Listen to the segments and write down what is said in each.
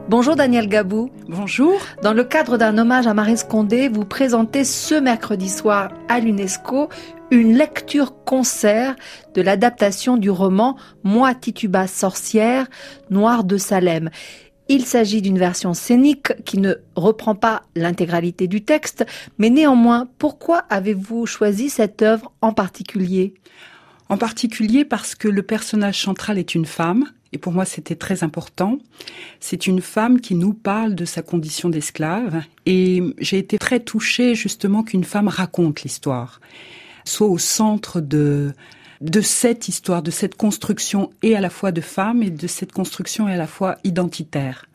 Bonjour Daniel Gabou. Bonjour. Dans le cadre d'un hommage à Maryse Condé, vous présentez ce mercredi soir à l'UNESCO une lecture-concert de l'adaptation du roman Moi Tituba sorcière, Noire de Salem. Il s'agit d'une version scénique qui ne reprend pas l'intégralité du texte, mais néanmoins, pourquoi avez-vous choisi cette œuvre en particulier ? En particulier parce que le personnage central est une femme, et pour moi c'était très important. C'est une femme qui nous parle de sa condition d'esclave, et j'ai été très touchée justement qu'une femme raconte l'histoire, soit au centre de cette histoire, de cette construction et à la fois de femme et de cette construction et à la fois identitaire.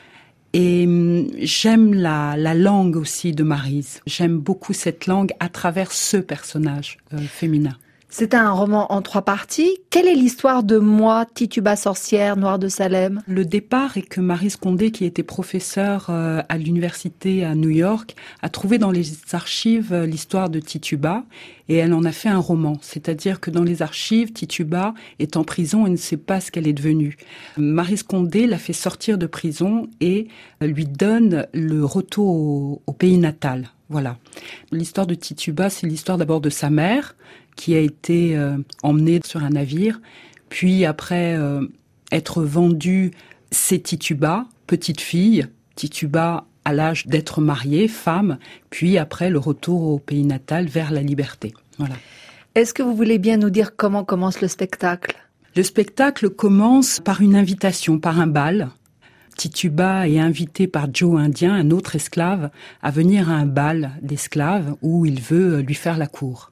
Et j'aime la langue aussi de Maryse. J'aime beaucoup cette langue à travers ce personnage féminin. C'est un roman en 3 parties. Quelle est l'histoire de Moi, Tituba sorcière, Noire de Salem ? Le départ est que Maryse Condé, qui était professeure à l'université à New York, a trouvé dans les archives l'histoire de Tituba et elle en a fait un roman. C'est-à-dire que dans les archives, Tituba est en prison et ne sait pas ce qu'elle est devenue. Maryse Condé l'a fait sortir de prison et lui donne le retour au pays natal. Voilà. L'histoire de Tituba, c'est l'histoire d'abord de sa mère, qui a été emmenée sur un navire, puis après être vendue, c'est Tituba, petite fille, Tituba à l'âge d'être mariée, femme, puis après le retour au pays natal vers la liberté. Voilà. Est-ce que vous voulez bien nous dire comment commence le spectacle ? Le spectacle commence par une invitation, par un bal. Tituba est invité par Joe Indien, un autre esclave, à venir à un bal d'esclaves où il veut lui faire la cour.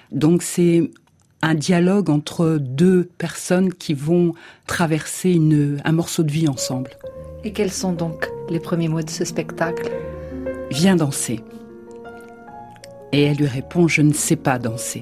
Donc c'est un dialogue entre 2 personnes qui vont traverser un morceau de vie ensemble. Et quels sont donc les premiers mots de ce spectacle ? Viens danser. Et elle lui répond, je ne sais pas danser.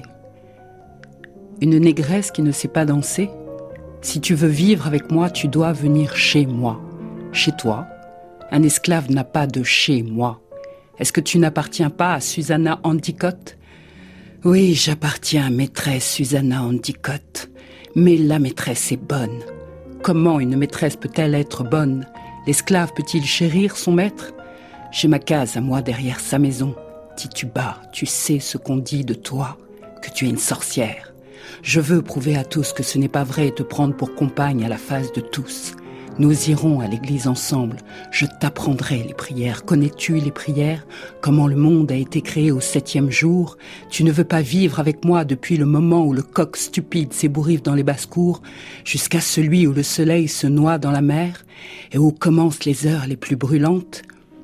Une négresse qui ne sait pas danser, si tu veux vivre avec moi, tu dois venir chez moi. Chez toi, un esclave n'a pas de chez moi. Est-ce que tu n'appartiens pas à Susanna Endicott ? Oui, j'appartiens, maîtresse Susanna Endicott. Mais la maîtresse est bonne. Comment une maîtresse peut-elle être bonne ? L'esclave peut-il chérir son maître ? J'ai ma case à moi derrière sa maison. Tituba, tu sais ce qu'on dit de toi, que tu es une sorcière. Je veux prouver à tous que ce n'est pas vrai et te prendre pour compagne à la face de tous. Nous irons à l'église ensemble. Je t'apprendrai les prières. Connais-tu les prières ? Comment le monde a été créé au 7e jour ? Tu ne veux pas vivre avec moi depuis le moment où le coq stupide s'ébouriffe dans les basses-cours jusqu'à celui où le soleil se noie dans la mer et où commencent les heures les plus brûlantes ?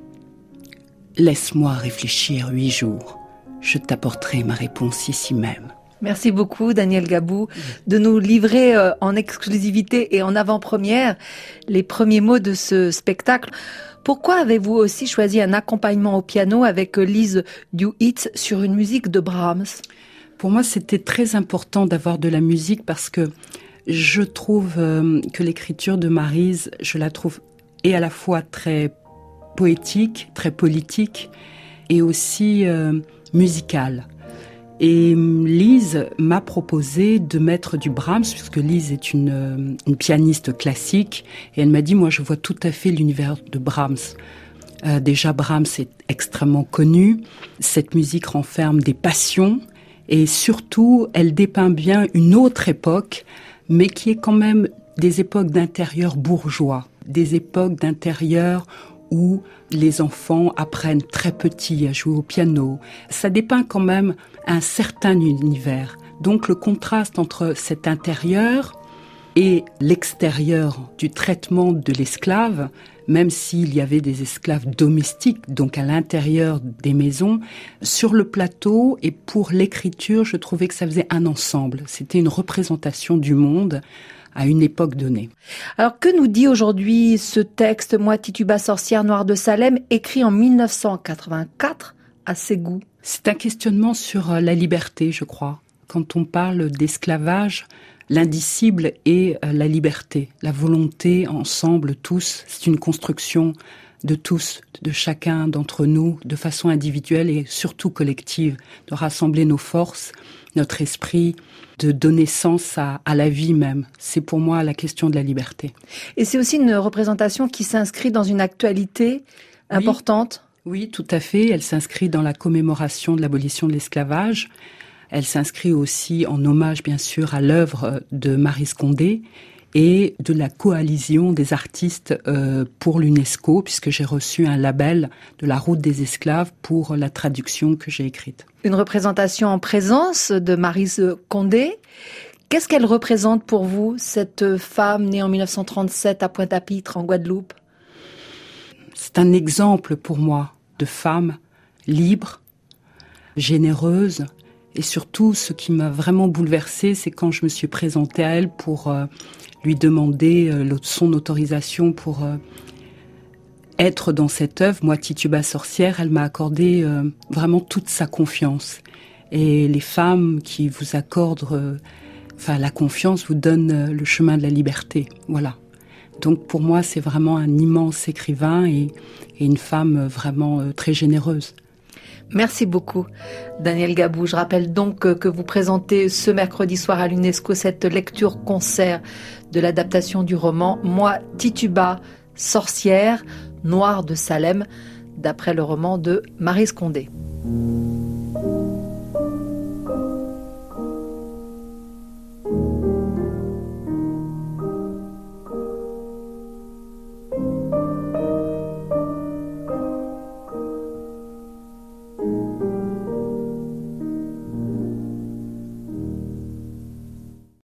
Laisse-moi réfléchir 8 jours. Je t'apporterai ma réponse ici même. Merci beaucoup Daniel Gabou de nous livrer en exclusivité et en avant-première les premiers mots de ce spectacle. Pourquoi avez-vous aussi choisi un accompagnement au piano avec Lise Duhitz sur une musique de Brahms ? Pour moi, c'était très important d'avoir de la musique parce que je trouve que l'écriture de Maryse, je la trouve et à la fois très poétique, très politique et aussi musicale. Et Lise m'a proposé de mettre du Brahms, puisque Lise est une pianiste classique, et elle m'a dit, moi je vois tout à fait l'univers de Brahms. Déjà Brahms est extrêmement connu, cette musique renferme des passions, et surtout elle dépeint bien une autre époque, mais qui est quand même des époques d'intérieur bourgeois, des époques d'intérieur où les enfants apprennent très petits à jouer au piano. Ça dépeint quand même un certain univers. Donc le contraste entre cet intérieur et l'extérieur du traitement de l'esclave, même s'il y avait des esclaves domestiques, donc à l'intérieur des maisons, sur le plateau et pour l'écriture, je trouvais que ça faisait un ensemble. C'était une représentation du monde à une époque donnée. Alors que nous dit aujourd'hui ce texte, Moi Tituba sorcière, Noire de Salem, écrit en 1984 à Ségou ? C'est un questionnement sur la liberté, je crois. Quand on parle d'esclavage, l'indicible est la liberté, la volonté ensemble, tous. C'est une construction de tous, de chacun d'entre nous, de façon individuelle et surtout collective, de rassembler nos forces, notre esprit, de donner sens à la vie même. C'est pour moi la question de la liberté. Et c'est aussi une représentation qui s'inscrit dans une actualité importante. Oui, tout à fait. Elle s'inscrit dans la commémoration de l'abolition de l'esclavage. Elle s'inscrit aussi en hommage, bien sûr, à l'œuvre de Maryse Condé et de la coalition des artistes pour l'UNESCO, puisque j'ai reçu un label de la Route des esclaves pour la traduction que j'ai écrite. Une représentation en présence de Maryse Condé. Qu'est-ce qu'elle représente pour vous, cette femme née en 1937 à Pointe-à-Pitre, en Guadeloupe? C'est un exemple pour moi de femme libre, généreuse, et surtout ce qui m'a vraiment bouleversée, c'est quand je me suis présentée à elle pour lui demander son autorisation pour être dans cette œuvre, moi Tituba sorcière. Elle m'a accordé vraiment toute sa confiance. Et les femmes qui vous accordent la confiance vous donnent le chemin de la liberté. Voilà. Donc pour moi, c'est vraiment un immense écrivain et une femme vraiment très généreuse. Merci beaucoup, Danielle Gabou. Je rappelle donc que vous présentez ce mercredi soir à l'UNESCO cette lecture-concert de l'adaptation du roman « Moi, Tituba, sorcière, Noire de Salem », d'après le roman de Maryse Condé.